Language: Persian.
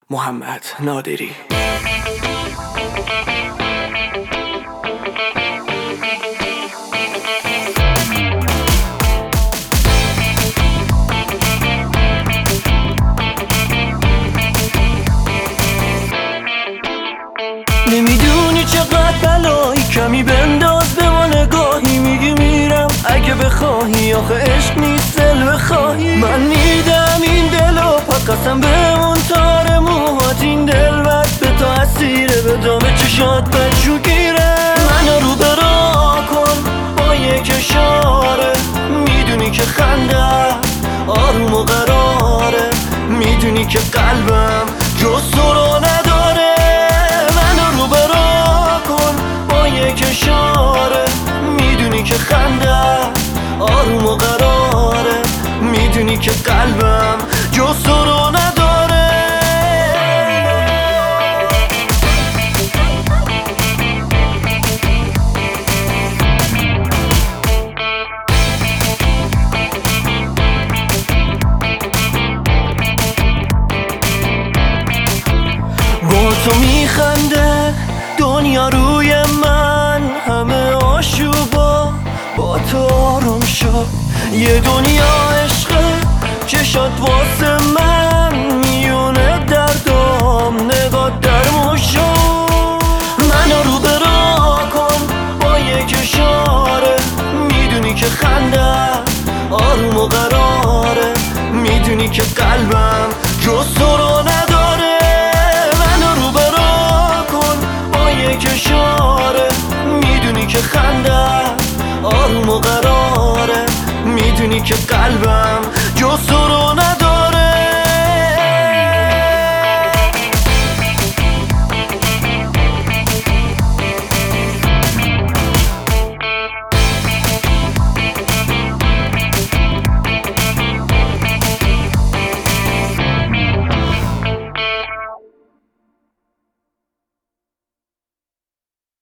محمد نادری. نمیدونی چقدر بلایی، کمی بنداز به ما نگاهی. میگی میرم اگه بخواهی، آخه عشق نیست دل بخواهی. من میدم این دلو پا قسم بمون تار موهات. این دل بد به تو اسیره، به دامه چشات بچو گیره. منو رو برا کن با یک اشاره، میدونی که خنده آروم و قراره. میدونی که قلبم جز تو رو نداره. منو رو برا کن با یک اشاره، میدونی که خنده آروم و قراره. میدونی که قلبم جز تو رو نداره. با تو میخنده دنیا روی من، همه آشوبا با تو آروم شد. یه دنیا عشقه چشات واسه من، میونه دردام نگات درمون شد. منو رو برا کن با یک اشاره، میدونی که خنده آروم و قراره. میدونی که قلبم جز تو رو نداره. منو رو برا کن با یک اشاره، میدونی که خنده آروم و قراره. میدونی که قلبم